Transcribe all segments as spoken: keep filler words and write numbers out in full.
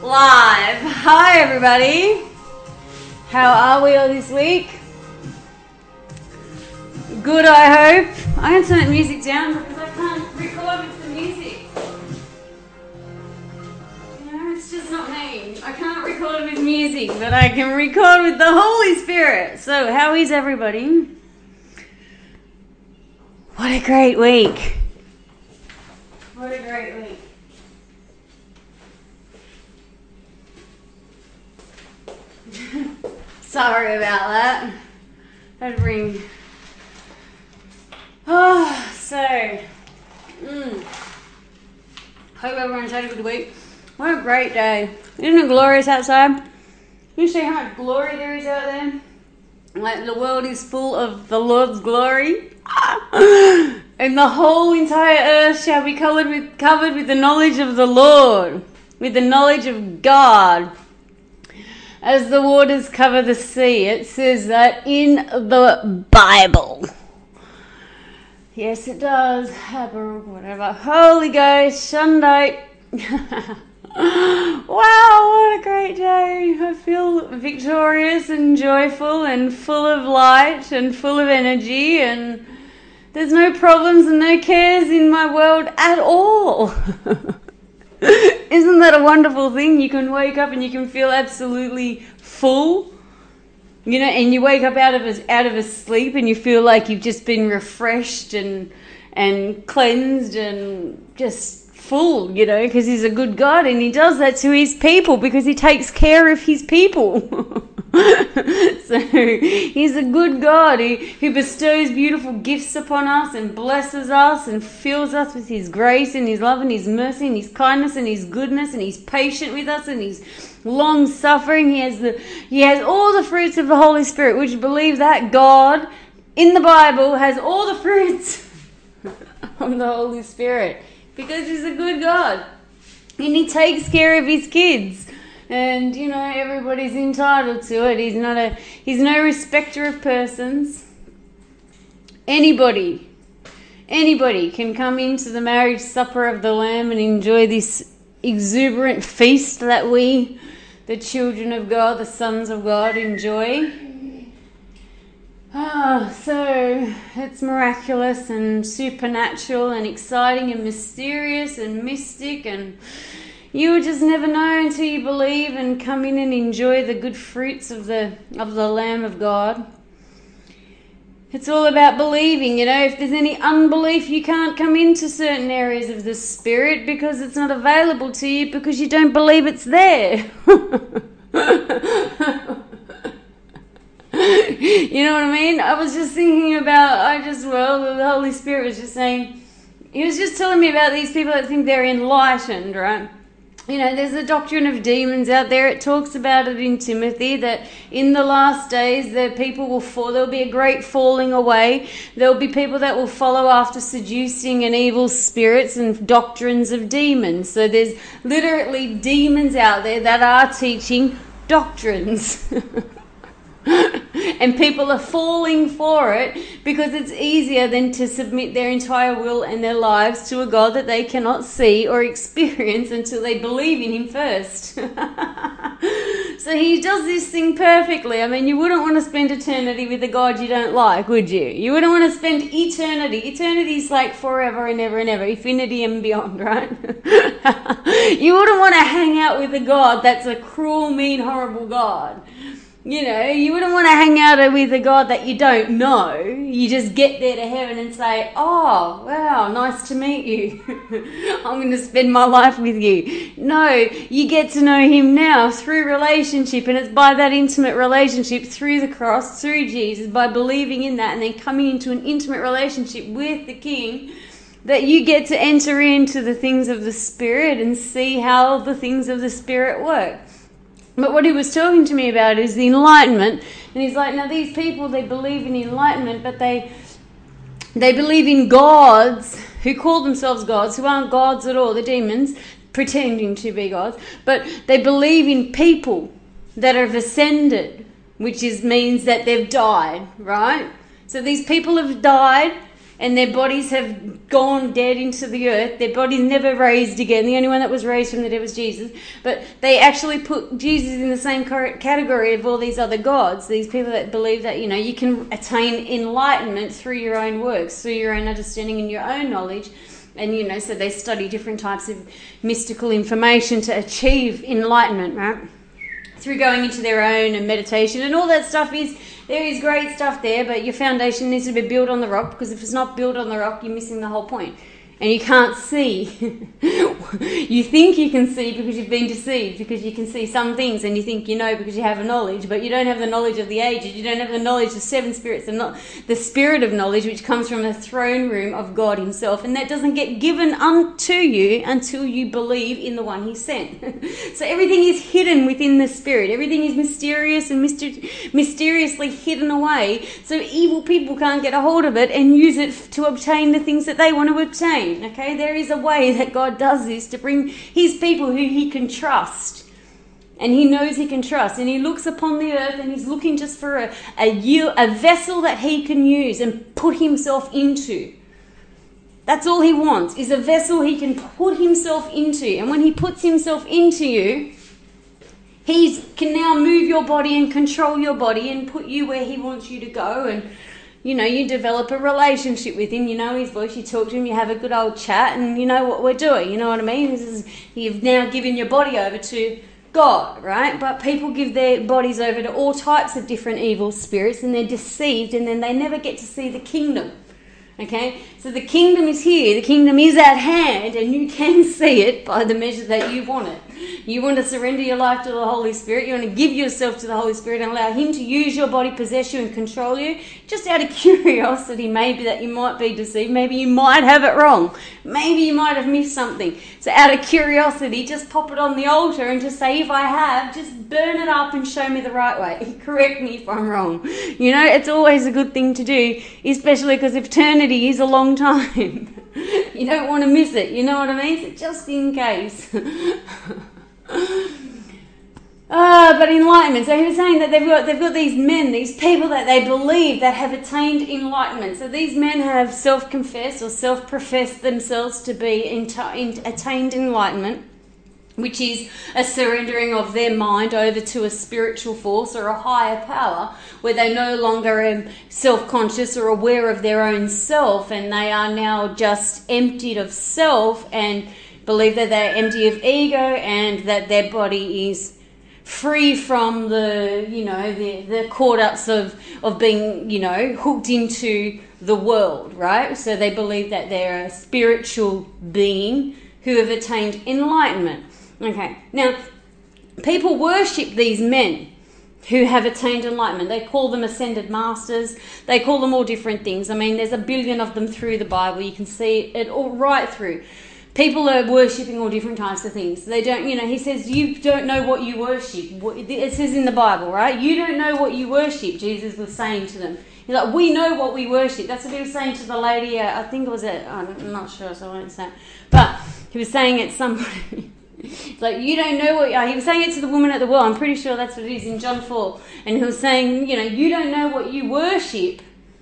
Live. Hi everybody. How are we all this week? Good, I hope. I'm going to turn that music down because I can't record with the music. You know, it's just not me. I can't record with music, but I can record with the Holy Spirit. So, how is everybody? What a great week. What a great week. Sorry about that. I'd bring. Oh, so. Mm. Hope everyone's had a good week. What a great day. Isn't it glorious outside? You see how much glory there is out there? Like the world is full of the Lord's glory. And the whole entire earth shall be covered with covered with the knowledge of the Lord, with the knowledge of God. As the waters cover the sea, it says that in the Bible. Yes, it does. Whatever. Holy Ghost, Sunday. Wow, what a great day. I feel victorious and joyful and full of light and full of energy, and there's no problems and no cares in my world at all. Isn't that a wonderful thing? You can wake up and you can feel absolutely full, you know, and you wake up out of a, out of a sleep and you feel like you've just been refreshed and and cleansed and just full, you know, because he's a good God and he does that to his people because he takes care of his people. So he's a good God. He, he bestows beautiful gifts upon us and blesses us and fills us with his grace and his love and his mercy and his kindness and his goodness, and he's patient with us and he's long suffering. He has the he has all the fruits of the Holy Spirit, which believe that God in the Bible has all the fruits of the Holy Spirit because he's a good God and he takes care of his kids. And, you know, everybody's entitled to it. He's not a, he's no respecter of persons. Anybody, anybody can come into the marriage supper of the Lamb and enjoy this exuberant feast that we, the children of God, the sons of God, enjoy. Ah, so it's miraculous and supernatural and exciting and mysterious and mystic, and you would just never know until you believe and come in and enjoy the good fruits of the of the Lamb of God. It's all about believing, you know. If there's any unbelief, you can't come into certain areas of the Spirit because it's not available to you because you don't believe it's there. You know what I mean? I was just thinking about, I just, well, the Holy Spirit was just saying, he was just telling me about these people that think they're enlightened, right? You know, there's a doctrine of demons out there. It talks about it in Timothy that in the last days the people will fall. There'll be a great falling away. There'll be people that will follow after seducing and evil spirits and doctrines of demons. So there's literally demons out there that are teaching doctrines. And people are falling for it because it's easier than to submit their entire will and their lives to a God that they cannot see or experience until they believe in him first. So he does this thing perfectly. I mean, you wouldn't want to spend eternity with a God you don't like, would you? You wouldn't want to spend eternity. Eternity is like forever and ever and ever, infinity and beyond, right? You wouldn't want to hang out with a God that's a cruel, mean, horrible God. You know, you wouldn't want to hang out with a God that you don't know. You just get there to heaven and say, oh, wow, nice to meet you. I'm going to spend my life with you. No, you get to know him now through relationship, and it's by that intimate relationship through the cross, through Jesus, by believing in that and then coming into an intimate relationship with the King, that you get to enter into the things of the Spirit and see how the things of the Spirit work. But what he was talking to me about is the enlightenment. And he's like, now these people, they believe in enlightenment, but they they believe in gods who call themselves gods, who aren't gods at all, the demons, pretending to be gods. But they believe in people that have ascended, which is means that they've died, right? So these people have died, and their bodies have gone dead into the earth. Their bodies never raised again. The only one that was raised from the dead was Jesus. But they actually put Jesus in the same category of all these other gods, these people that believe that, you know, you can attain enlightenment through your own works, through your own understanding and your own knowledge. And, you know, so they study different types of mystical information to achieve enlightenment, right? Through going into their own and meditation and all that stuff is, there is great stuff there, but your foundation needs to be built on the rock, because if it's not built on the rock, you're missing the whole point. And you can't see. You think you can see because you've been deceived, because you can see some things and you think you know because you have a knowledge, but you don't have the knowledge of the ages. You don't have the knowledge of seven spirits and not the spirit of knowledge, which comes from the throne room of God himself. And that doesn't get given unto you until you believe in the one he sent. So everything is hidden within the spirit. Everything is mysterious and myster- mysteriously hidden away. So evil people can't get a hold of it and use it to obtain the things that they want to obtain. Okay, there is a way that God does this to bring his people who he can trust, and he knows he can trust, and he looks upon the earth and he's looking just for a, a, yield, a vessel that he can use and put himself into. That's all he wants, is a vessel he can put himself into. And when he puts himself into you, he can now move your body and control your body and put you where he wants you to go. And you know, you develop a relationship with him, you know his voice, you talk to him, you have a good old chat, and you know what we're doing, you know what I mean? This is, you've now given your body over to God, right? But people give their bodies over to all types of different evil spirits, and they're deceived, and then they never get to see the kingdom. Okay, so the kingdom is here, the kingdom is at hand, and you can see it by the measure that you want it. You want to surrender your life to the Holy Spirit, you want to give yourself to the Holy Spirit and allow him to use your body, possess you and control you, just out of curiosity, maybe that you might be deceived, maybe you might have it wrong, maybe you might have missed something. So out of curiosity, just pop it on the altar and just say, if I have, just burn it up and show me the right way. Correct me if I'm wrong. You know, it's always a good thing to do, especially because eternity is a long time. You don't want to miss it, you know what I mean? So just in case. Ah, but enlightenment. So he was saying that they've got they've got these men, these people that they believe that have attained enlightenment. So these men have self-confessed or self-professed themselves to be in, in, attained enlightenment, which is a surrendering of their mind over to a spiritual force or a higher power, where they no longer are self-conscious or aware of their own self, and they are now just emptied of self and believe that they're empty of ego and that their body is free from the, you know, the, the caught-ups of, of being, you know, hooked into the world, right? So they believe that they're a spiritual being who have attained enlightenment. Okay, now, people worship these men who have attained enlightenment. They call them ascended masters. They call them all different things. I mean, there's a billion of them through the Bible. You can see it all right through. People are worshipping all different types of things. They don't, you know, he says, you don't know what you worship. It says in the Bible, right? You don't know what you worship, Jesus was saying to them. He's like, we know what we worship. That's what he was saying to the lady, uh, I think it was at, I'm not sure, so I won't say it. But he was saying it somebody. It's like, you don't know what, uh, he was saying it to the woman at the well. I'm pretty sure that's what it is in John four. And he was saying, you know, you don't know what you worship.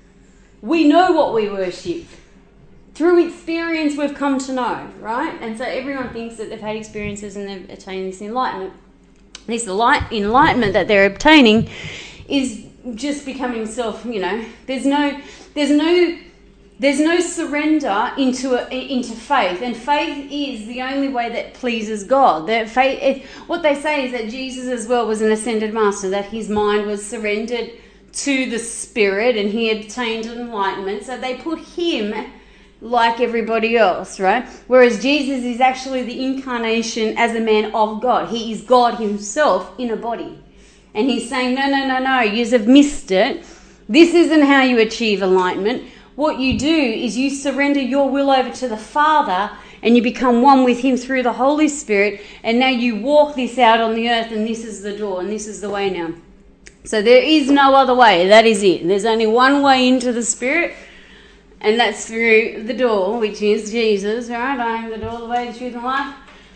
We know what we worship. Through experience, we've come to know, right? And so everyone thinks that they've had experiences and they've attained this enlightenment. This light enlightenment that they're obtaining is just becoming self, you know. There's no, there's no, there's no surrender into a, into faith, and faith is the only way that pleases God. That faith, it, what they say is that Jesus as well was an ascended master, that his mind was surrendered to the Spirit, and he obtained enlightenment. So they put him like everybody else, right? Whereas Jesus is actually the incarnation as a man of God. He is God himself in a body. And he's saying, no, no, no, no, you have missed it. This isn't how you achieve enlightenment. What you do is you surrender your will over to the Father, and you become one with him through the Holy Spirit, and now you walk this out on the earth, and this is the door, and this is the way now. So there is no other way. That is it. There's only one way into the Spirit, and that's through the door, which is Jesus, right? I am the door, the way, the truth, and life.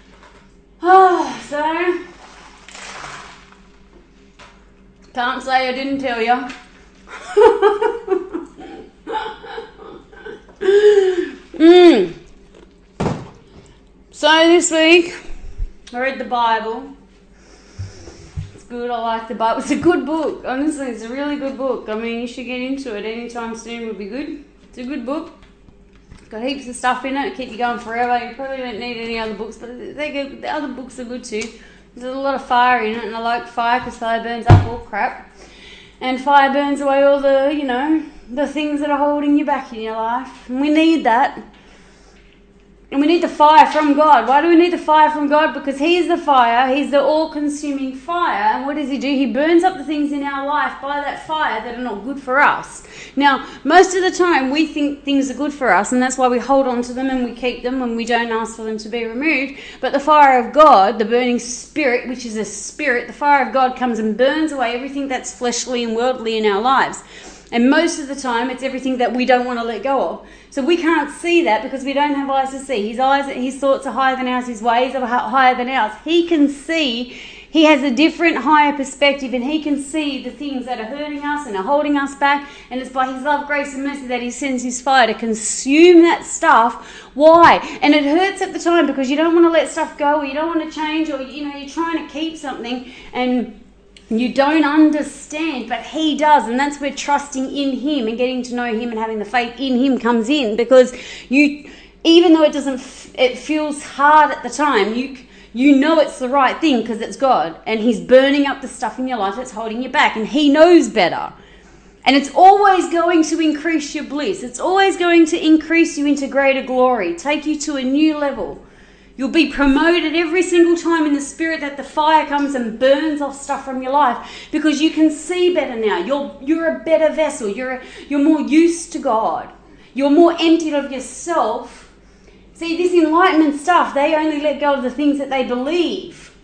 Oh, so, can't say I didn't tell you. Mm. So this week, I read the Bible. It's good. I like the Bible. It's a good book. Honestly, it's a really good book. I mean, you should get into it anytime soon. Would be good. It's a good book. It's got heaps of stuff in it. Keep you going forever. You probably don't need any other books, but they go, the other books are good too. There's a lot of fire in it, and I like fire because fire burns up all crap. And fire burns away all the, you know, the things that are holding you back in your life. And we need that. And we need the fire from God. Why do we need the fire from God? Because He is the fire. He's the all-consuming fire. And what does He do? He burns up the things in our life by that fire that are not good for us. Now, most of the time we think things are good for us, and that's why we hold on to them and we keep them and we don't ask for them to be removed. But the fire of God, the burning spirit, which is a spirit, the fire of God comes and burns away everything that's fleshly and worldly in our lives. And most of the time, it's everything that we don't want to let go of. So we can't see that because we don't have eyes to see. His eyes, his thoughts are higher than ours. His ways are higher than ours. He can see. He has a different, higher perspective, and He can see the things that are hurting us and are holding us back. And it's by His love, grace, and mercy that He sends His fire to consume that stuff. Why? And it hurts at the time because you don't want to let stuff go, or you don't want to change, or you know you're trying to keep something and you don't understand, but He does, and that's where trusting in Him and getting to know Him and having the faith in Him comes in. Because you, even though it doesn't, it feels hard at the time, you you know it's the right thing because it's God, and He's burning up the stuff in your life that's holding you back, and He knows better. And it's always going to increase your bliss. It's always going to increase you into greater glory, take you to a new level. You'll be promoted every single time in the Spirit that the fire comes and burns off stuff from your life, because you can see better now. You're you're a better vessel. You're a, you're more used to God. You're more emptied of yourself. See, this enlightenment stuff, they only let go of the things that they believe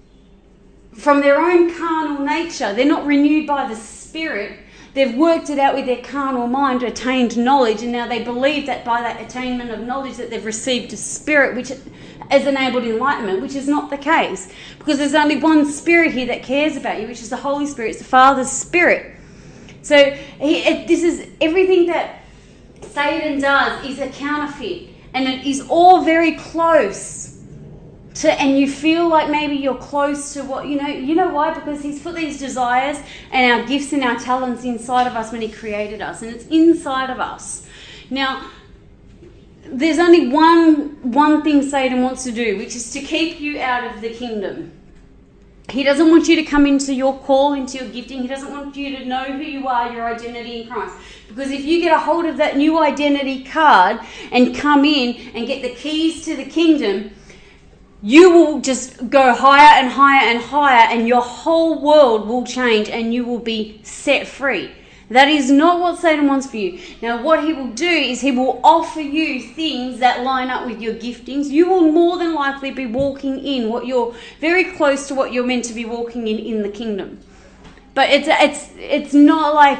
from their own carnal nature. They're not renewed by the Spirit. They've worked it out with their carnal mind, attained knowledge, and now they believe that by that attainment of knowledge that they've received a spirit which has enabled enlightenment, which is not the case. Because there's only one Spirit here that cares about you, which is the Holy Spirit. It's the Father's Spirit. So he, it, this is everything that Satan does is a counterfeit, and it is all very close. To, and you feel like maybe you're close to what, you know, you know why? Because He's put these desires and our gifts and our talents inside of us when He created us, and it's inside of us. Now, there's only one, one thing Satan wants to do, which is to keep you out of the kingdom. He doesn't want you to come into your call, into your gifting. He doesn't want you to know who you are, your identity in Christ. Because if you get a hold of that new identity card and come in and get the keys to the kingdom, you will just go higher and higher and higher, and your whole world will change and you will be set free. That is not what Satan wants for you. Now, what he will do is he will offer you things that line up with your giftings. You will more than likely be walking in what you're very close to what you're meant to be walking in in the kingdom. But it's it's it's not like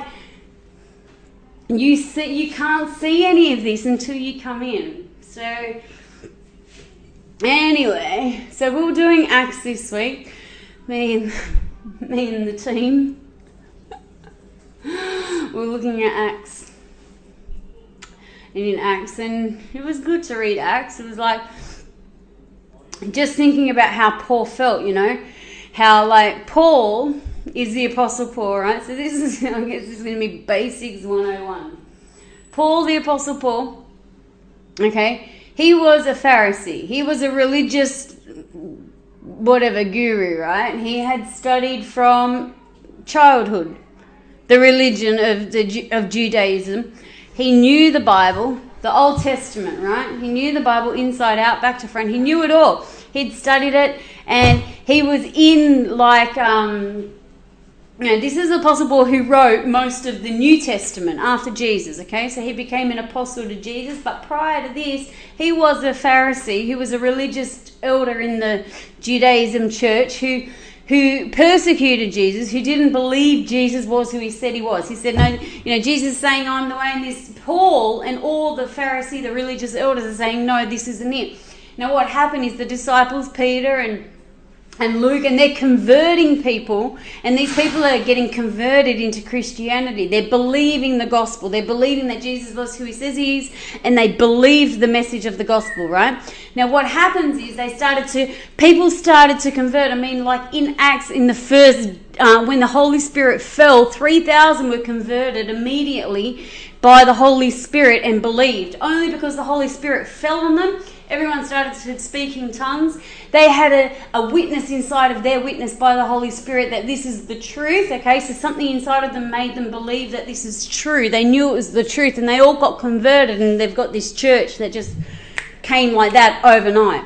you see, you can't see any of this until you come in. So anyway, so we were doing Acts this week, me and, me and the team. We were looking at Acts. And in Acts, and it was good to read Acts. It was like just thinking about how Paul felt, you know. How, like, Paul is the Apostle Paul, right? So this is, I guess this is going to be Basics one oh one. Paul, the Apostle Paul, okay, he was a Pharisee. He was a religious, whatever, guru, right? He had studied from childhood the religion of the of Judaism. He knew the Bible, the Old Testament, right? He knew the Bible inside out, back to front. He knew it all. He'd studied it, and he was in, like, um, you know, this is the Apostle Paul who wrote most of the New Testament after Jesus, okay? So he became an apostle to Jesus, but prior to this, he was a Pharisee who was a religious elder in the Judaism church who who persecuted Jesus, who didn't believe Jesus was who he said he was. He said, no, you know, Jesus is saying, I'm the way, and this Paul and all the Pharisee, the religious elders are saying, no, this isn't it. Now what happened is the disciples, Peter and and Luke, and they're converting people, and these people are getting converted into Christianity. They're believing the gospel. They're believing that Jesus was who he says he is, and they believed the message of the gospel, right? Now what happens is they started to, people started to convert. I mean, like in Acts, in the first, uh, when the Holy Spirit fell, three thousand were converted immediately by the Holy Spirit and believed. Only because the Holy Spirit fell on them, everyone started to speak in tongues. They had a, a witness inside of their witness by the Holy Spirit that this is the truth, okay? So something inside of them made them believe that this is true. They knew it was the truth, and they all got converted, and they've got this church that just came like that overnight.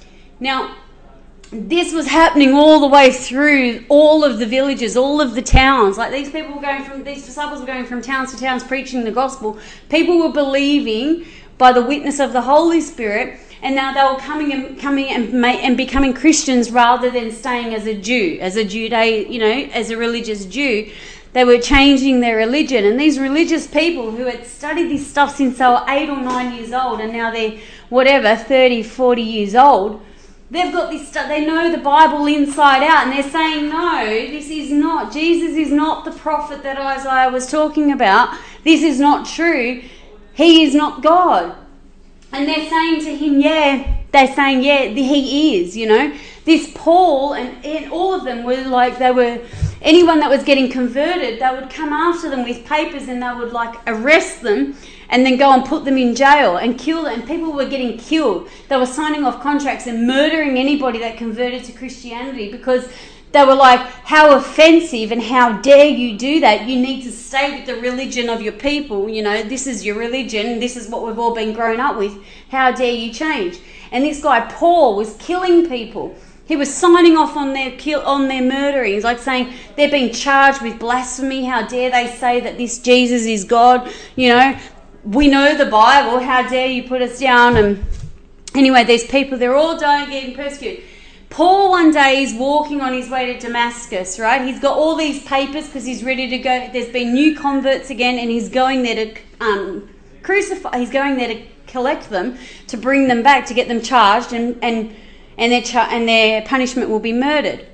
Now, this was happening all the way through all of the villages, all of the towns. Like these people were going from, these disciples were going from towns to towns preaching the gospel. People were believing by the witness of the Holy Spirit, and now they were coming and coming and ma- and becoming Christians rather than staying as a Jew, as a Juda, you know, as a religious Jew. They were changing their religion, and these religious people who had studied this stuff since they were eight or nine years old, and now they're whatever thirty, forty years old. They've got this stuff. They know the Bible inside out, and they're saying, no, this is not. Jesus is not the prophet that Isaiah was talking about. This is not true. He is not God. And they're saying to him, yeah, they're saying, yeah, he is, you know. This Paul and, and all of them were like, they were, anyone that was getting converted, they would come after them with papers, and they would like arrest them and then go and put them in jail and kill them. And people were getting killed. They were signing off contracts and murdering anybody that converted to Christianity, because they were like, how offensive and how dare you do that? You need to stay with the religion of your people. You know, this is your religion. This is what we've all been grown up with. How dare you change? And this guy, Paul, was killing people. He was signing off on their kill, on their murderings, like saying they're being charged with blasphemy. How dare they say that this Jesus is God? You know, we know the Bible. How dare you put us down? And anyway, these people, they're all dying, getting persecuted. Paul one day is walking on his way to Damascus, right? He's got all these papers because he's ready to go. There's been new converts again, and he's going there to um, crucify. He's going there to collect them, to bring them back, to get them charged, and and and their char- and their punishment will be murdered.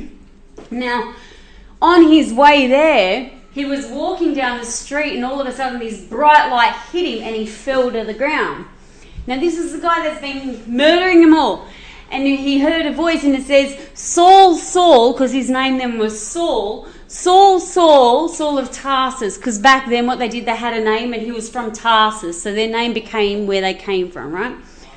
Now, on his way there, he was walking down the street, and all of a sudden, this bright light hit him, and he fell to the ground. Now, this is the guy that's been murdering them all. And he heard a voice, and it says, Saul, Saul, because his name then was Saul, Saul, Saul, Saul of Tarsus, because back then what they did, they had a name, and he was from Tarsus, so their name became where they came from, right?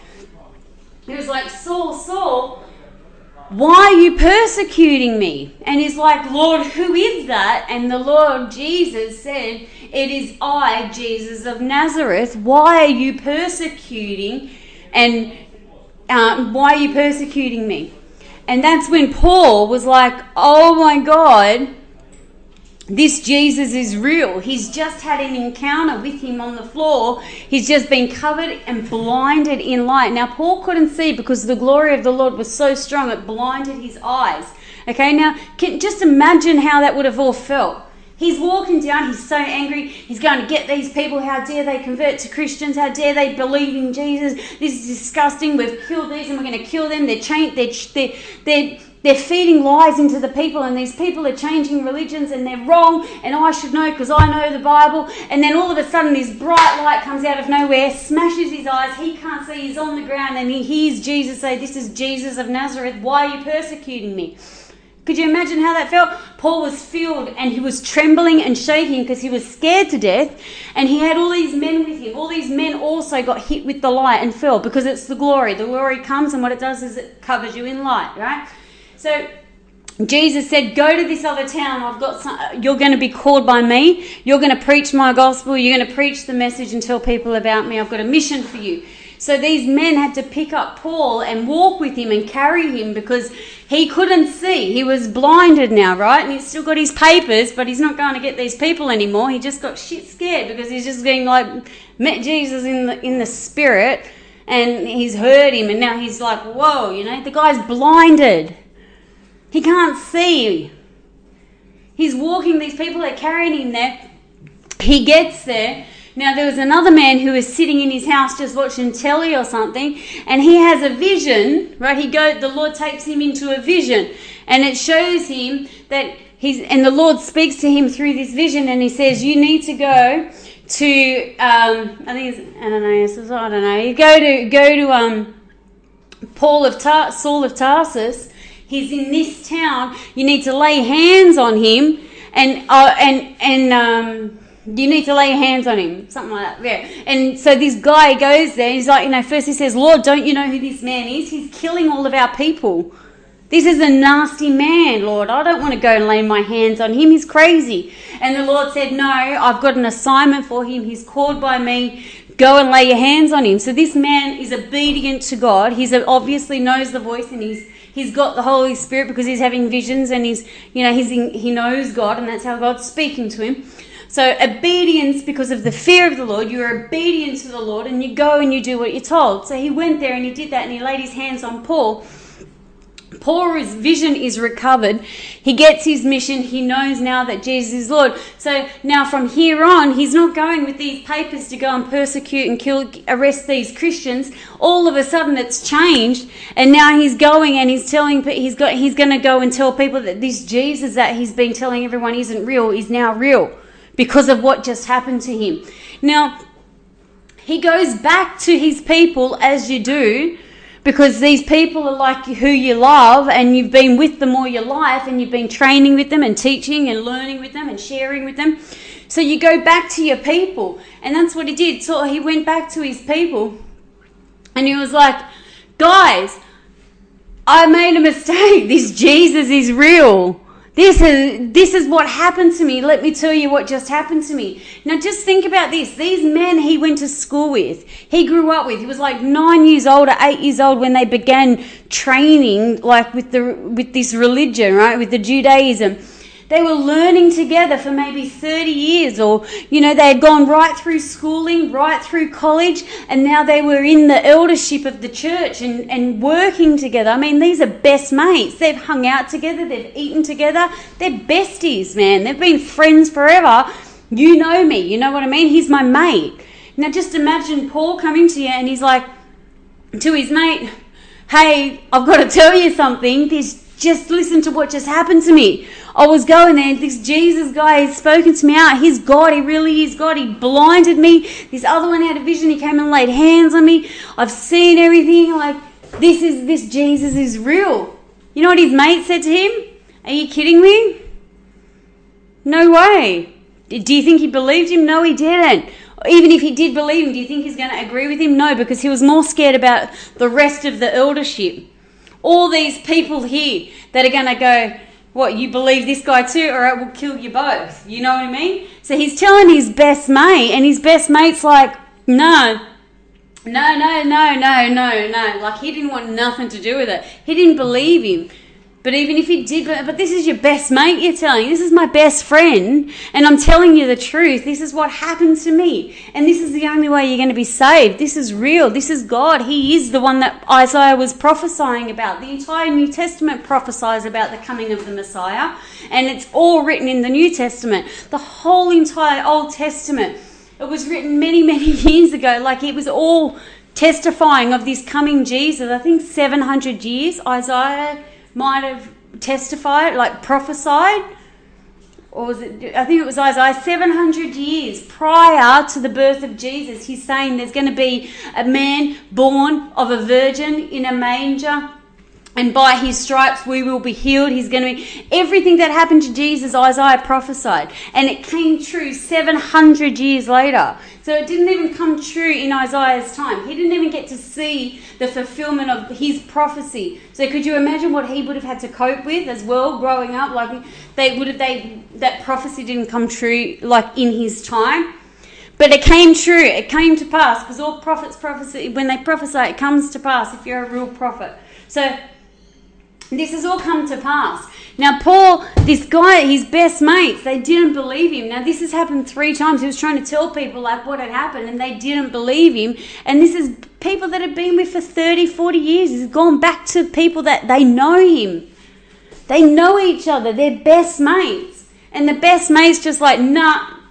He was like, Saul, Saul, why are you persecuting me? And he's like, Lord, who is that? And the Lord Jesus said, it is I, Jesus of Nazareth. Why are you persecuting and Um, why are you persecuting me? And that's when Paul was like, oh my God, this Jesus is real. He's just had an encounter with him on the floor. He's just been covered and blinded in light. Now, Paul couldn't see because the glory of the Lord was so strong, it blinded his eyes. Okay, now, can, just imagine how that would have all felt. He's walking down, he's so angry, he's going to get these people, how dare they convert to Christians, how dare they believe in Jesus, this is disgusting, we've killed these and we're going to kill them, they're, cha- they're, they're, they're, they're feeding lies into the people, and these people are changing religions and they're wrong, and I should know because I know the Bible. And then all of a sudden this bright light comes out of nowhere, smashes his eyes, he can't see, he's on the ground, and he hears Jesus say, this is Jesus of Nazareth, why are you persecuting me? Could you imagine how that felt? Paul was filled, and he was trembling and shaking because he was scared to death, and he had all these men with him. All these men also got hit with the light and fell, because it's the glory. The glory comes, and what it does is it covers you in light, right? So Jesus said, go to this other town. I've got some, you're going to be called by me. You're going to preach my gospel. You're going to preach the message and tell people about me. I've got a mission for you. So these men had to pick up Paul and walk with him and carry him because he couldn't see. He was blinded now, right? And he's still got his papers, but he's not going to get these people anymore. He just got shit scared because he's just getting like, met Jesus in the, in the spirit, and he's heard him, and now he's like, whoa, you know, the guy's blinded. He can't see. He's walking, these people are carrying him there. He gets there. Now, there was another man who was sitting in his house just watching telly or something, and he has a vision, right? He go, the Lord takes him into a vision, and it shows him that he's, and the Lord speaks to him through this vision, and he says, you need to go to, um, I think it's Ananias, I don't know, you go to, go to um, Paul of Tar- Saul of Tarsus. He's in this town. You need to lay hands on him, and uh, and and um, you need to lay hands on him, something like that. Yeah. And so this guy goes there. He's like, you know, first he says, Lord, don't you know who this man is? He's killing all of our people. This is a nasty man, Lord. I don't want to go and lay my hands on him. He's crazy. And the Lord said, no, I've got an assignment for him. He's called by me. Go and lay your hands on him. So this man is obedient to God. He's obviously knows the voice, and he's he's got the Holy Spirit because he's having visions, and he's, you know, he's in, he knows God, and that's how God's speaking to him. So obedience, because of the fear of the Lord, you're obedient to the Lord, and you go and you do what you're told. So he went there and he did that, and he laid his hands on Paul. Paul's vision is recovered. He gets his mission. He knows now that Jesus is Lord. So now from here on, he's not going with these papers to go and persecute and kill, arrest these Christians. All of a sudden it's changed, and now he's going and he's telling, he's got, he's going to go and tell people that this Jesus that he's been telling everyone isn't real is now real because of what just happened to him. Now, he goes back to his people, as you do, because these people are like who you love, and you've been with them all your life, and you've been training with them and teaching and learning with them and sharing with them. So you go back to your people, and that's what he did. So he went back to his people, and he was like, guys, I made a mistake. This Jesus is real. This is this is what happened to me. Let me tell you what just happened to me. Now just think about this. These men he went to school with, he grew up with, he was like nine years old or eight years old when they began training, like with the with this religion, right, with the Judaism. They were learning together for maybe thirty years, or, you know, they had gone right through schooling, right through college, and now they were in the eldership of the church and, and working together. I mean, these are best mates. They've hung out together, they've eaten together. They're besties, man. They've been friends forever. You know me, you know what I mean? He's my mate. Now just imagine Paul coming to you and he's like, to his mate, hey, I've got to tell you something. This, just listen to what just happened to me. I was going there, and this Jesus guy has spoken to me out. He's God. He really is God. He blinded me. This other one had a vision. He came and laid hands on me. I've seen everything. Like, this is this Jesus is real. You know what his mate said to him? Are you kidding me? No way. Do you think he believed him? No, he didn't. Even if he did believe him, do you think he's going to agree with him? No, because he was more scared about the rest of the eldership. All these people here that are going to go, what, you believe this guy too, or I will kill you both. You know what I mean? So he's telling his best mate, and his best mate's like, no, no, no, no, no, no, no. Like, he didn't want nothing to do with it. He didn't believe him. But even if he did, but this is your best mate you're telling. This is my best friend, and I'm telling you the truth. This is what happened to me, and this is the only way you're going to be saved. This is real. This is God. He is the one that Isaiah was prophesying about. The entire New Testament prophesies about the coming of the Messiah, and it's all written in the New Testament. The whole entire Old Testament, it was written many, many years ago. Like, it was all testifying of this coming Jesus. I think seven hundred years Isaiah might have testified, like prophesied, or was it, I think it was Isaiah, seven hundred years prior to the birth of Jesus. He's saying there's going to be a man born of a virgin in a manger, and by his stripes we will be healed. He's going to be, everything that happened to Jesus, Isaiah prophesied, and it came true seven hundred years later. So it didn't even come true in Isaiah's time. He didn't even get to see the fulfillment of his prophecy. So could you imagine what he would have had to cope with as well growing up? Like, they would have, they that prophecy didn't come true like in his time. But it came true. It came to pass, because all prophets prophesy, when they prophesy, it comes to pass if you're a real prophet. So this has all come to pass. Now, Paul, this guy, his best mates, they didn't believe him. Now, this has happened three times. He was trying to tell people, like, what had happened, and they didn't believe him. And this is people that have been with for thirty, forty years. He's gone back to people that they know him. They know each other. They're best mates. And the best mate's just like, nah,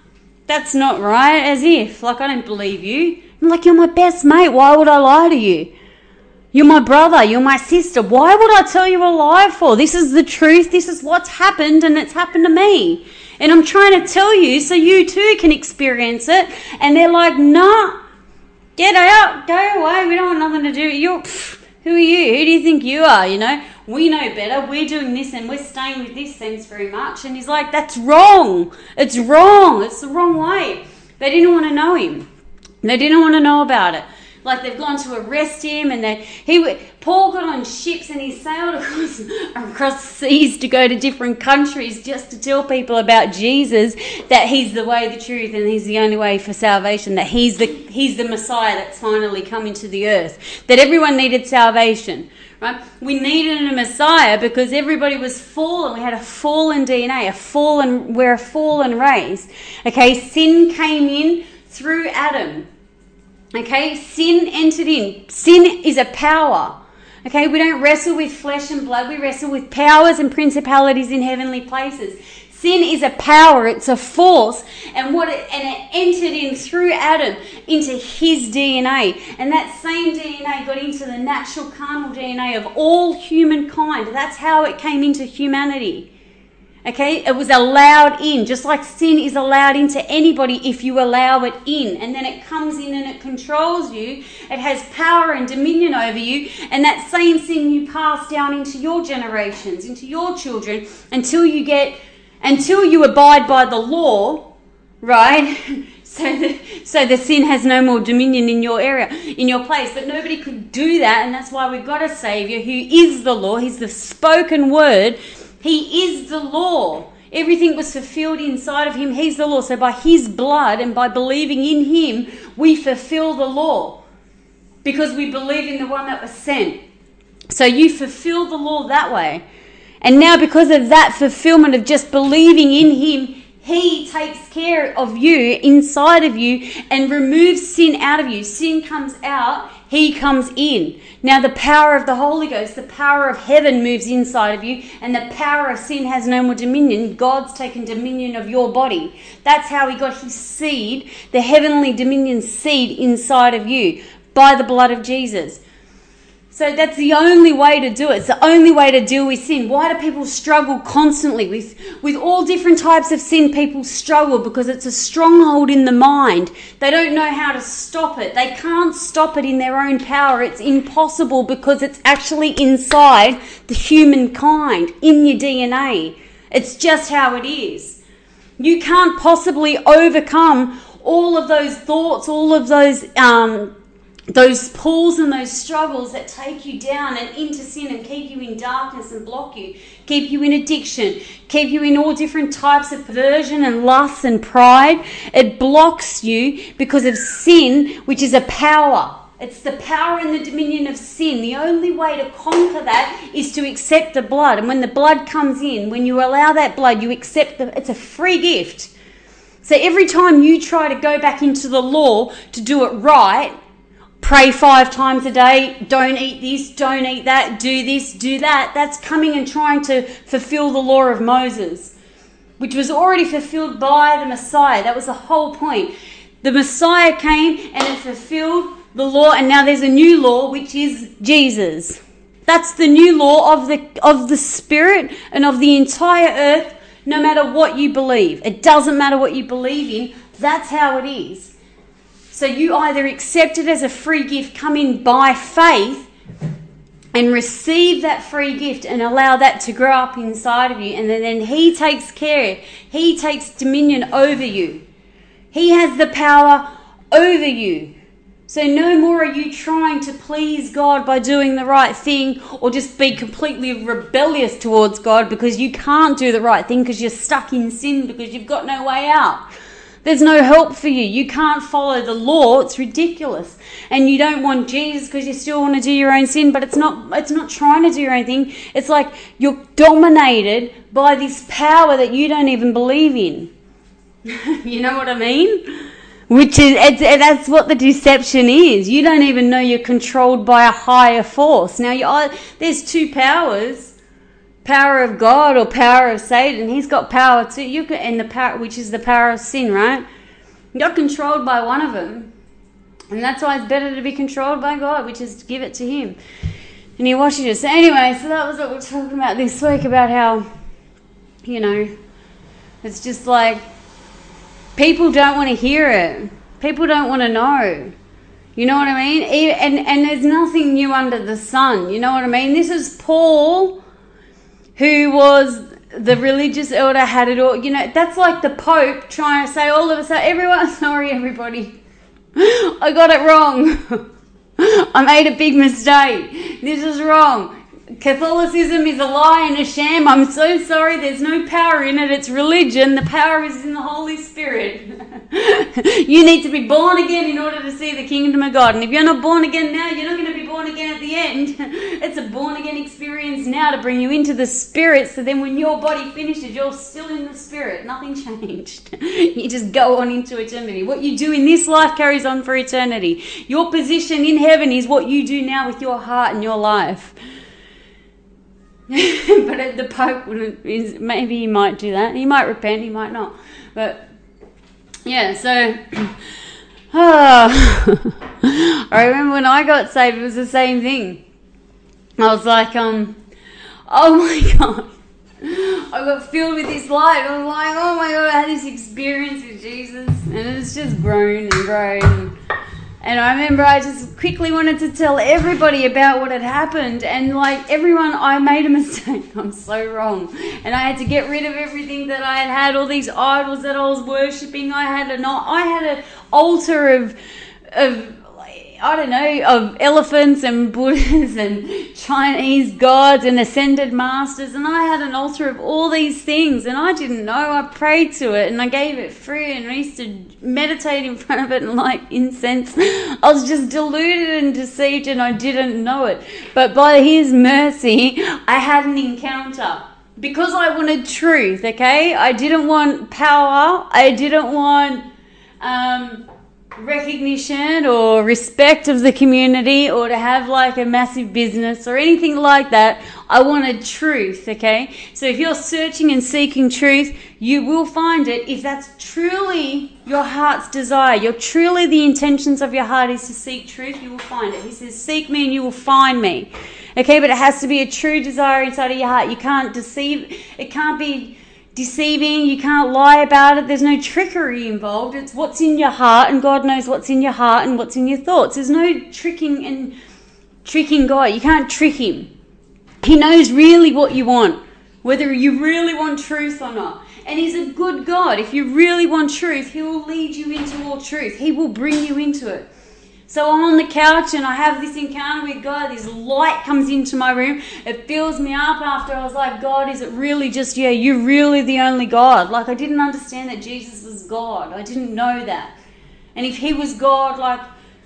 That's not right. As if, like, I don't believe you. I'm like, you're my best mate. Why would I lie to you? You're my brother. You're my sister. Why would I tell you a lie for? This is the truth. This is what's happened, and it's happened to me. And I'm trying to tell you so you too can experience it. And they're like, nah, get out, go away. We don't want nothing to do. You're, pff, who are you? Who do you think you are? You know, we know better. We're doing this and we're staying with this, thanks very much. And he's like, that's wrong. It's wrong. It's the wrong way. They didn't want to know him. They didn't want to know about it. Like, they've gone to arrest him, and they he Paul got on ships and he sailed across across seas to go to different countries just to tell people about Jesus, that he's the way, the truth, and he's the only way for salvation. That he's the he's the Messiah that's finally come into the earth. That everyone needed salvation, right? We needed a Messiah because everybody was fallen. We had a fallen D N A, a fallen. We're a fallen race. Okay, sin came in through Adam. Okay, sin entered in. Sin is a power. Okay, we don't wrestle with flesh and blood. We wrestle with powers and principalities in heavenly places. Sin is a power. It's a force. And what it, and it entered in through Adam into his D N A. And that same D N A got into the natural carnal D N A of all humankind. That's how it came into humanity. Okay, it was allowed in, just like sin is allowed into anybody if you allow it in. And then it comes in and it controls you. It has power and dominion over you. And that same sin you pass down into your generations, into your children, until you get, until you abide by the law, right? So the, so the sin has no more dominion in your area, in your place. But nobody could do that. And that's why we've got a Saviour who is the law. He's the spoken word. He is the law. Everything was fulfilled inside of him. He's the law. So by his blood and by believing in him, we fulfill the law because we believe in the one that was sent. So you fulfill the law that way. And now because of that fulfillment of just believing in him, he takes care of you, inside of you, and removes sin out of you. Sin comes out, he comes in. Now the power of the Holy Ghost, the power of heaven moves inside of you, and the power of sin has no more dominion. God's taken dominion of your body. That's how he got his seed, the heavenly dominion seed inside of you, by the blood of Jesus. So that's the only way to do it. It's the only way to deal with sin. Why do people struggle constantly with, with all different types of sin? People struggle because it's a stronghold in the mind. They don't know how to stop it. They can't stop it in their own power. It's impossible because it's actually inside the humankind, in your D N A. It's just how it is. You can't possibly overcome all of those thoughts, all of those um those pulls and those struggles that take you down and into sin and keep you in darkness and block you, keep you in addiction, keep you in all different types of perversion and lust and pride. It blocks you because of sin, which is a power. It's the power and the dominion of sin. The only way to conquer that is to accept the blood. And when the blood comes in, when you allow that blood, you accept the, it's a free gift. So every time you try to go back into the law to do it right, pray five times a day, don't eat this, don't eat that, do this, do that. That's coming and trying to fulfill the law of Moses, which was already fulfilled by the Messiah. That was the whole point. The Messiah came and it fulfilled the law, and now there's a new law, which is Jesus. That's the new law of the of the Spirit and of the entire earth, no matter what you believe. It doesn't matter what you believe in. That's how it is. So you either accept it as a free gift, come in by faith and receive that free gift and allow that to grow up inside of you. And then, then he takes care. He takes dominion over you. He has the power over you. So no more are you trying to please God by doing the right thing or just be completely rebellious towards God because you can't do the right thing because you're stuck in sin because you've got no way out. There's no help for you. You can't follow the law. It's ridiculous. And you don't want Jesus because you still want to do your own sin, but it's not it's not trying to do your own thing. It's like you're dominated by this power that you don't even believe in. You know what I mean? Which is, it's, that's what the deception is. You don't even know you're controlled by a higher force. Now, you there's two powers. Power of God or power of Satan. He's got power too. You can, and the power, which is the power of sin, right? You're controlled by one of them. And that's why it's better to be controlled by God, which is to give it to him. And he washes you. So anyway, so that was what we're talking about this week, about how, you know, it's just like people don't want to hear it. People don't want to know. You know what I mean? And, and there's nothing new under the sun. You know what I mean? This is Paul, who was the religious elder, had it all. You know, that's like the Pope trying to say all of a sudden, everyone, sorry everybody, I got it wrong. I made a big mistake. This is wrong. Catholicism is a lie and a sham. I'm so sorry. There's no power in it. It's religion. The power is in the Holy Spirit. You need to be born again in order to see the kingdom of God. And if you're not born again now, you're not going to be born again at the end. It's a born again experience now to bring you into the Spirit. So then when your body finishes, you're still in the Spirit. Nothing changed. You just go on into eternity. What you do in this life carries on for eternity. Your position in heaven is what you do now with your heart and your life. But the Pope wouldn't, maybe he might do that. He might repent, he might not. But yeah, so oh, I remember when I got saved, it was the same thing. I was like, um, oh my God, I got filled with this light. I was like, oh my God, I had this experience with Jesus, and it's just grown and grown. And I remember I just quickly wanted to tell everybody about what had happened. And like everyone, I made a mistake. I'm so wrong. And I had to get rid of everything that I had had, all these idols that I was worshipping. I had an, I had an altar of, of, I don't know, of elephants and Buddhas and Chinese gods and ascended masters. And I had an altar of all these things. And I didn't know. I prayed to it and I gave it free. And I used to meditate in front of it and light incense. I was just deluded and deceived and I didn't know it. But by his mercy, I had an encounter. Because I wanted truth, okay? I didn't want power. I didn't want um, recognition or respect of the community or to have like a massive business or anything like that. I wanted truth, okay? So if you're searching and seeking truth, you will find it. If that's truly your heart's desire, you're truly the intentions of your heart is to seek truth, you will find it. He says, seek me and you will find me. Okay, but it has to be a true desire inside of your heart. You can't deceive, it can't be deceiving, you can't lie about it. There's no trickery involved. It's what's in your heart, and God knows what's in your heart and what's in your thoughts. There's no tricking and tricking God. You can't trick him. He knows really what you want, whether you really want truth or not. And he's a good God. If you really want truth, he will lead you into all truth. He will bring you into it. So I'm on the couch and I have this encounter with God. This light comes into my room. It fills me up after I was like, God, is it really just, yeah, you're really the only God? Like I didn't understand that Jesus was God. I didn't know that. And if he was God, like,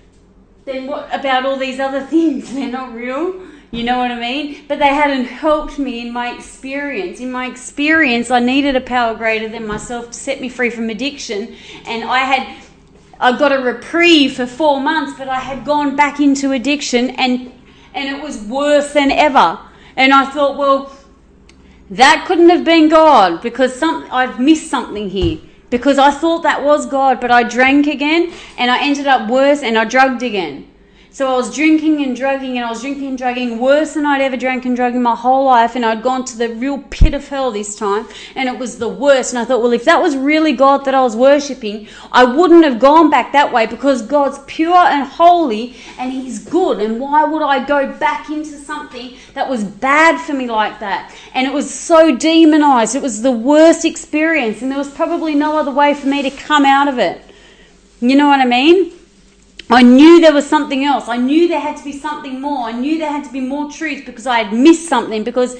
then what about all these other things? They're not real. You know what I mean? But they hadn't helped me in my experience. In my experience, I needed a power greater than myself to set me free from addiction. And I had... I got a reprieve for four months, but I had gone back into addiction and and it was worse than ever. And I thought, well, that couldn't have been God because some I've missed something here. Because I thought that was God, but I drank again and I ended up worse and I drugged again. So I was drinking and drugging and I was drinking and drugging worse than I'd ever drank and drugged in my whole life. And I'd gone to the real pit of hell this time and it was the worst. And I thought, well, if that was really God that I was worshipping, I wouldn't have gone back that way because God's pure and holy and he's good. And why would I go back into something that was bad for me like that? And it was so demonized. It was the worst experience and there was probably no other way for me to come out of it. You know what I mean? I knew there was something else. I knew there had to be something more. I knew there had to be more truth because I had missed something. Because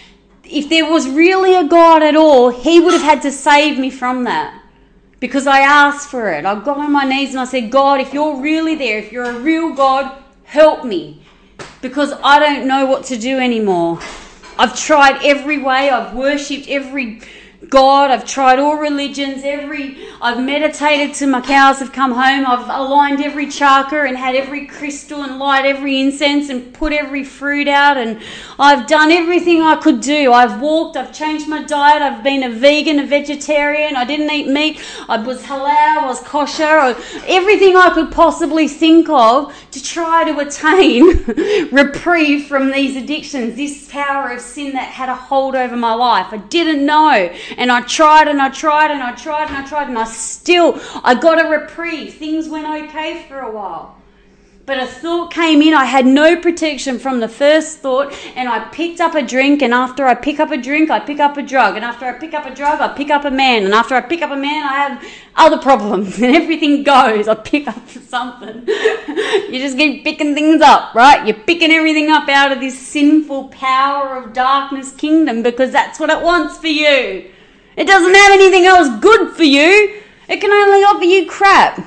if there was really a God at all, he would have had to save me from that. Because I asked for it. I got on my knees and I said, God, if you're really there, if you're a real God, help me. Because I don't know what to do anymore. I've tried every way. I've worshipped every God. I've tried all religions. Every I've meditated till my cows have come home. I've aligned every chakra and had every crystal and light every incense and put every fruit out. And I've done everything I could do. I've walked. I've changed my diet. I've been a vegan, a vegetarian. I didn't eat meat. I was halal. I was kosher. Or everything I could possibly think of to try to attain reprieve from these addictions, this power of sin that had a hold over my life. I didn't know. And I tried and I tried and I tried and I tried and I still, I got a reprieve. Things went okay for a while. But a thought came in. I had no protection from the first thought, and I picked up a drink, and after I pick up a drink, I pick up a drug. And after I pick up a drug, I pick up a man. And after I pick up a man, I have other problems. And everything goes. I pick up something. You just keep picking things up, right? You're picking everything up out of this sinful power of darkness kingdom because that's what it wants for you. It doesn't have anything else good for you. It can only offer you crap.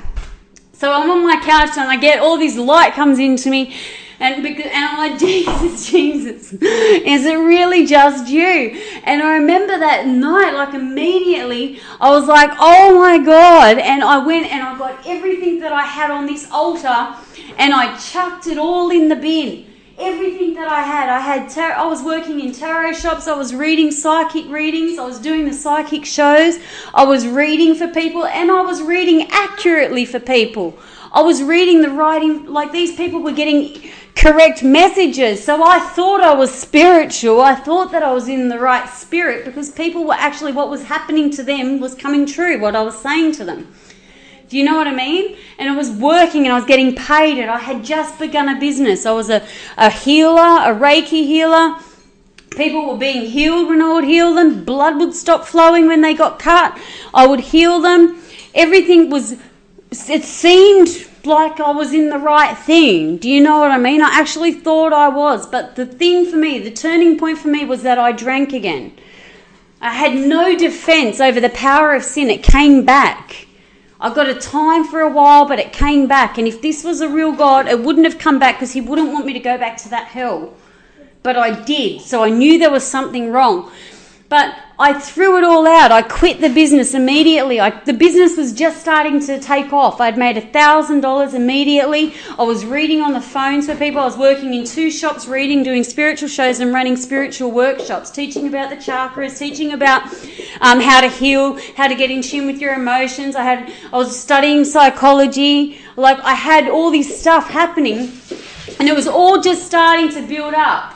So I'm on my couch and I get all this light comes into me, and because and I'm like, Jesus, Jesus, is it really just you? And I remember that night, like immediately, I was like, oh my God. And I went and I got everything that I had on this altar and I chucked it all in the bin. Everything that I had, I had. Tar- I was working in tarot shops. I was reading psychic readings. I was doing the psychic shows. I was reading for people, and I was reading accurately for people. I was reading the writing, like these people were getting correct messages. So I thought I was spiritual. I thought that I was in the right spirit because people were actually, what was happening to them was coming true. What I was saying to them. Do you know what I mean? And it was working and I was getting paid, and I had just begun a business. I was a, a healer, a Reiki healer. People were being healed when I would heal them. Blood would stop flowing when they got cut. I would heal them. Everything was, it seemed like I was in the right thing. Do you know what I mean? I actually thought I was. But the thing for me, the turning point for me was that I drank again. I had no defense over the power of sin. It came back. I got a time for a while, but it came back. And if this was a real God, it wouldn't have come back because he wouldn't want me to go back to that hell. But I did. So I knew there was something wrong. But I threw it all out. I quit the business immediately. I, the business was just starting to take off. I'd made one thousand dollars immediately. I was reading on the phones for people. I was working in two shops, reading, doing spiritual shows and running spiritual workshops, teaching about the chakras, teaching about um, how to heal, how to get in tune with your emotions. I had, I was studying psychology. Like I had all this stuff happening, and it was all just starting to build up.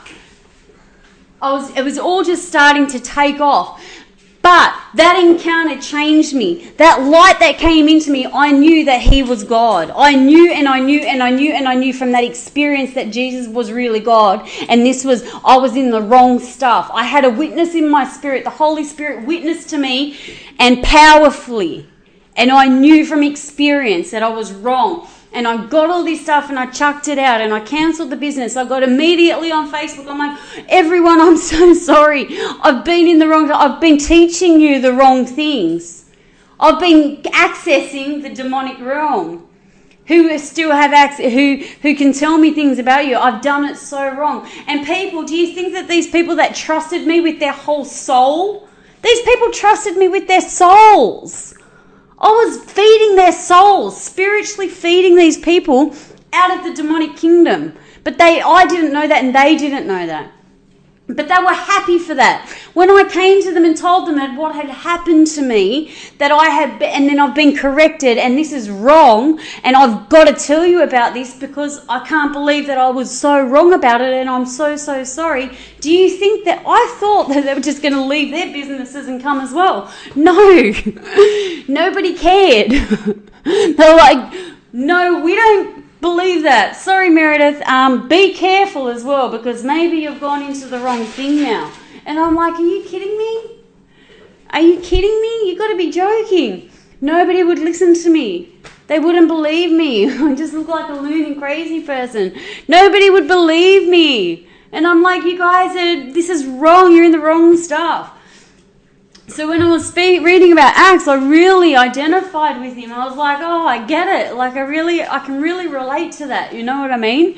I was, it was all just starting to take off. But that encounter changed me. That light that came into me, I knew that he was God. I knew and I knew and I knew and I knew from that experience that Jesus was really God. And this was, I was in the wrong stuff. I had a witness in my spirit. The Holy Spirit witnessed to me, and powerfully. And I knew from experience that I was wrong. And I got all this stuff and I chucked it out and I cancelled the business. I got immediately on Facebook. I'm like, everyone, I'm so sorry. I've been in the wrong, I've been teaching you the wrong things. I've been accessing the demonic realm. Who still have access, who, who can tell me things about you. I've done it so wrong. And people, do you think that these people that trusted me with their whole soul, these people trusted me with their souls. I was feeding their souls, spiritually feeding these people out of the demonic kingdom. But they, I didn't know that, and they didn't know that. But they were happy for that. When I came to them and told them that what had happened to me, that I had, and then I've been corrected, and this is wrong, and I've got to tell you about this because I can't believe that I was so wrong about it, and I'm so, so sorry. Do you think that I thought that they were just going to leave their businesses and come as well? No. Nobody cared. They're like, no, we don't believe that. Sorry, Meredith. Um, be careful as well because maybe you've gone into the wrong thing now. And I'm like, are you kidding me? Are you kidding me? You've got to be joking. Nobody would listen to me. They wouldn't believe me. I just look like a loony crazy person. Nobody would believe me. And I'm like, you guys, are, this is wrong. You're in the wrong stuff. So when I was speak, reading about Acts, I really identified with him. I was like, oh, I get it. Like, I really, I can really relate to that. You know what I mean?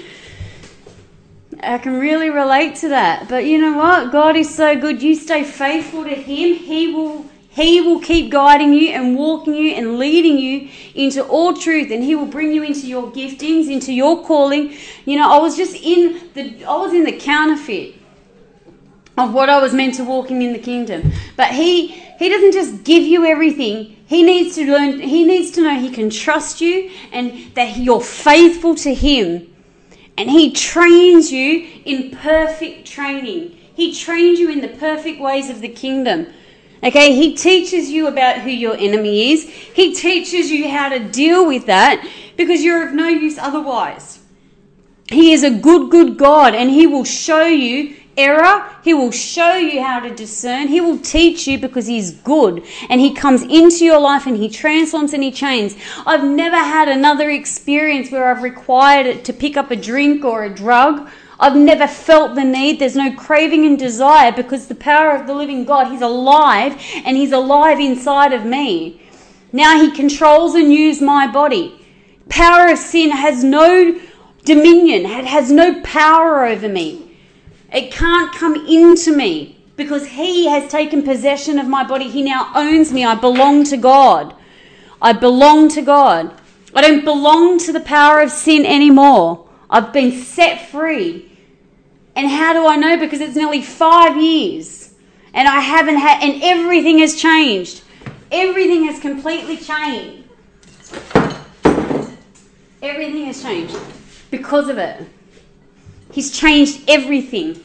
I can really relate to that. But you know what? God is so good. You stay faithful to him. He will, He will keep guiding you and walking you and leading you into all truth, and he will bring you into your giftings, into your calling. You know, I was just in the, I was in the counterfeit of what I was meant to walking in the kingdom. But he, he doesn't just give you everything. He needs to learn, he needs to know he can trust you and that you're faithful to him. And he trains you in perfect training. He trains you in the perfect ways of the kingdom. Okay, he teaches you about who your enemy is. He teaches you how to deal with that because you're of no use otherwise. He is a good, good God, and he will show you error. He will show you how to discern. He will teach you because he's good, and he comes into your life and he transforms and he changes. I've never had another experience where I've required it to pick up a drink or a drug. I've never felt the need. There's no craving and desire because the power of the living God, he's alive and he's alive inside of me. Now he controls and uses my body. Power of sin has no dominion. It has no power over me. It can't come into me because he has taken possession of my body. He now owns me. I belong to God. I belong to God. I don't belong to the power of sin anymore. I've been set free. And how do I know? Because it's nearly five years. And I haven't had, and everything has changed. Everything has completely changed. Everything has changed because of it. He's changed everything.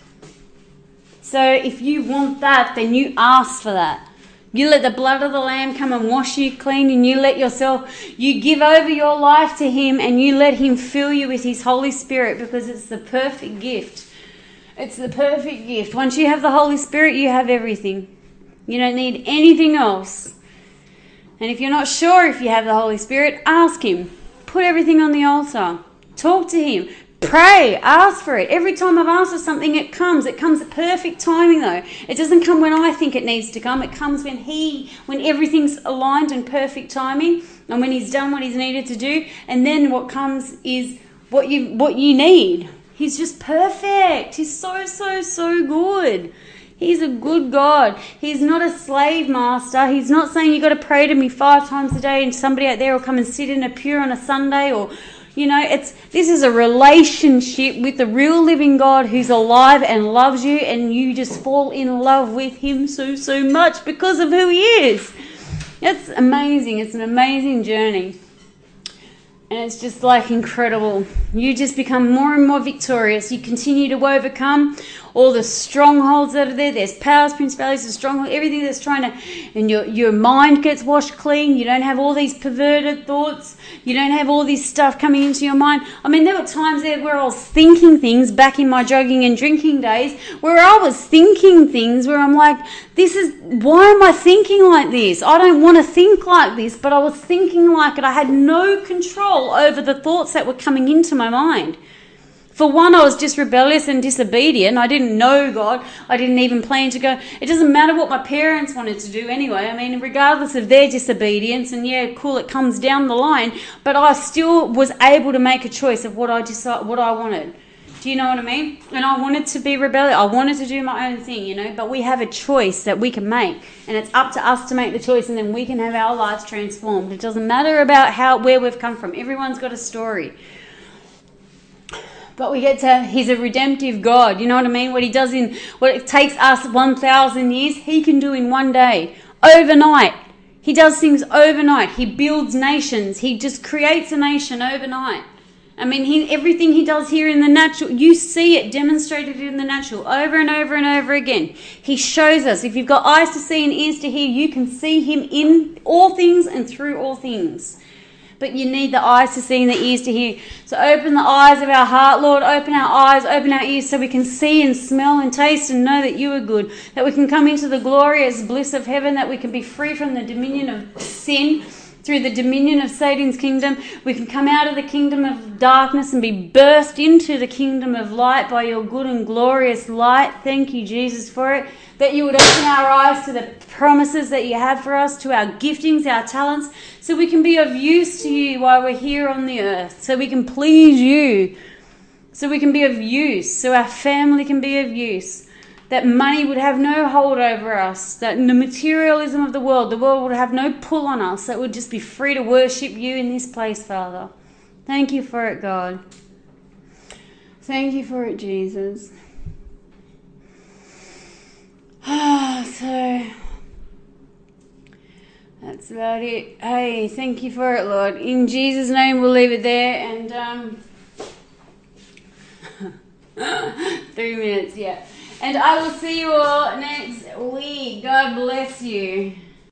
So if you want that, then you ask for that. You let the blood of the Lamb come and wash you clean, and you let yourself, you give over your life to him, and you let him fill you with his Holy Spirit, because it's the perfect gift. It's the perfect gift. Once you have the Holy Spirit, you have everything. You don't need anything else. And if you're not sure if you have the Holy Spirit, ask him. Put everything on the altar. Talk to him. Pray, ask for it. Every time I've asked for something, it comes. It comes at perfect timing, though. It doesn't come when I think it needs to come. It comes when he, when everything's aligned in perfect timing, and when he's done what he's needed to do. And then what comes is what you what you need. He's just perfect. He's so, so, so good. He's a good God. He's not a slave master. He's not saying you got to pray to me five times a day and somebody out there will come and sit in a pew on a Sunday, or you know, it's this is a relationship with the real living God who's alive and loves you, and you just fall in love with him so, so much because of who he is. It's amazing. It's an amazing journey. And it's just like incredible. You just become more and more victorious. You continue to overcome all the strongholds that are there. There's powers, principalities, and strongholds, everything that's trying to, and your your mind gets washed clean. You don't have all these perverted thoughts. You don't have all this stuff coming into your mind. I mean, there were times there where I was thinking things back in my drugging and drinking days, where I was thinking things where I'm like, this is, why am I thinking like this? I don't want to think like this, but I was thinking like it. I had no control over the thoughts that were coming into my mind. For one, I was just rebellious and disobedient. I didn't know God. I didn't even plan to go. It doesn't matter what my parents wanted to do anyway. I mean, regardless of their disobedience, and yeah, cool, it comes down the line, but I still was able to make a choice of what I decide, what I wanted. Do you know what I mean? And I wanted to be rebellious. I wanted to do my own thing, you know, but we have a choice that we can make, and it's up to us to make the choice, and then we can have our lives transformed. It doesn't matter about how where we've come from. Everyone's got a story. But we get to, he's a redemptive God. You know what I mean? What he does in, what it takes us one thousand years, he can do in one day. Overnight. He does things overnight. He builds nations. He just creates a nation overnight. I mean, he, everything he does here in the natural, you see it demonstrated in the natural over and over and over again. He shows us. If you've got eyes to see and ears to hear, you can see him in all things and through all things. But you need the eyes to see and the ears to hear. So open the eyes of our heart, Lord. Open our eyes, open our ears so we can see and smell and taste and know that you are good. That we can come into the glorious bliss of heaven. That we can be free from the dominion of sin through the dominion of Satan's kingdom. We can come out of the kingdom of darkness and be burst into the kingdom of light by your good and glorious light. Thank you, Jesus, for it. That you would open our eyes to the promises that you have for us, to our giftings, our talents, so we can be of use to you while we're here on the earth, so we can please you, so we can be of use, so our family can be of use, that money would have no hold over us, that the materialism of the world, the world would have no pull on us, that would just be free to worship you in this place, Father. Thank you for it, God. Thank you for it, Jesus. Ah, so that's about it. Hey, thank you for it, Lord. In Jesus' name, we'll leave it there. And um, three minutes, yeah. And I will see you all next week. God bless you.